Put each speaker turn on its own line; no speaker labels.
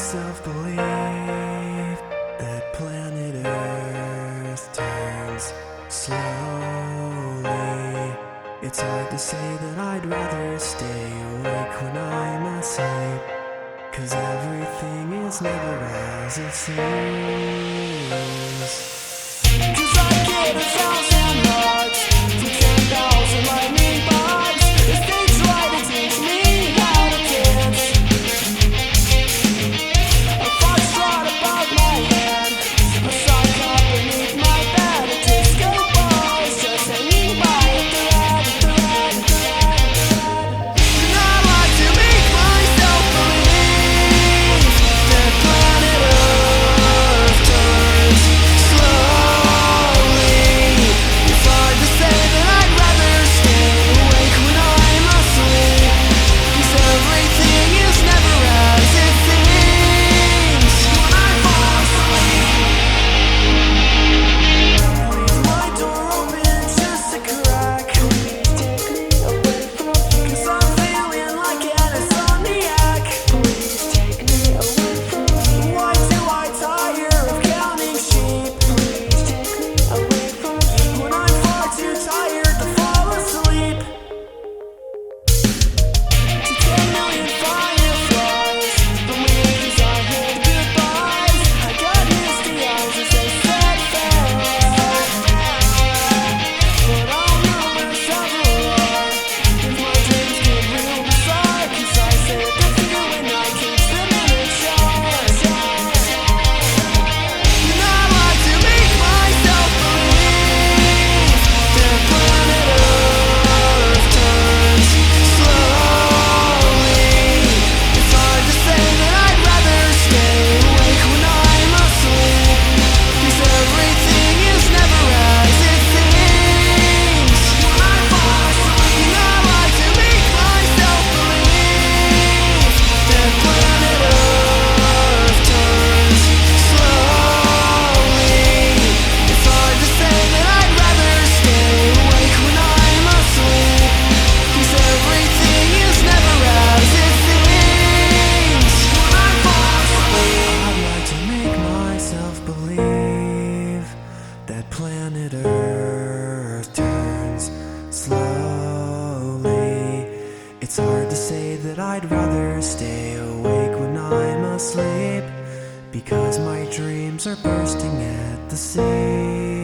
myself believe that planet Earth turns slowly. It's hard to say that I'd rather stay awake when I'm asleep, 'cause everything is never as it seems. 'Cause I get 1,000 bucks from 10,000 lightning bugs as they try to teach me how to dance. A foxtrot above my head, a sock up beneath my bed, a disco ball is just hanging by a thread, thread, thread, thread. And I like to make myself believe that planet Earth turns slowly. It's hard to say that I'd rather stay awake when I'm asleep, 'cause everything is never as it seems. When I fall asleep, leave my door open just a crack. Please take me away from you, 'cause I'm feeling like an insomniac. Please take me away from you. Why do I tire of counting sheep? Please take me away from you, when I'm far too tired to fall asleep. To 10 million fireflies, the wings I hid goodbyes. I got misty eyes as they said farewell, but I'll never several if my dreams get real bizarre, 'cause I say the fear when I keep them in a jar. And I like to make myself believe that planet Earth turns slowly. It's hard to say that I'd rather stay awake when I'm asleep, 'cause everything is never as it seems. When I fall asleep, and I like to make myself believe that planet Earth turns slowly. It's hard to say that I'd rather stay awake when I'm asleep, 'cause everything is never as it seems. When I fall asleep, I'd like to make myself believe that planet Earth turns slowly. It's hard to say that I'd rather stay awake when I'm asleep, because my dreams are bursting at the seams.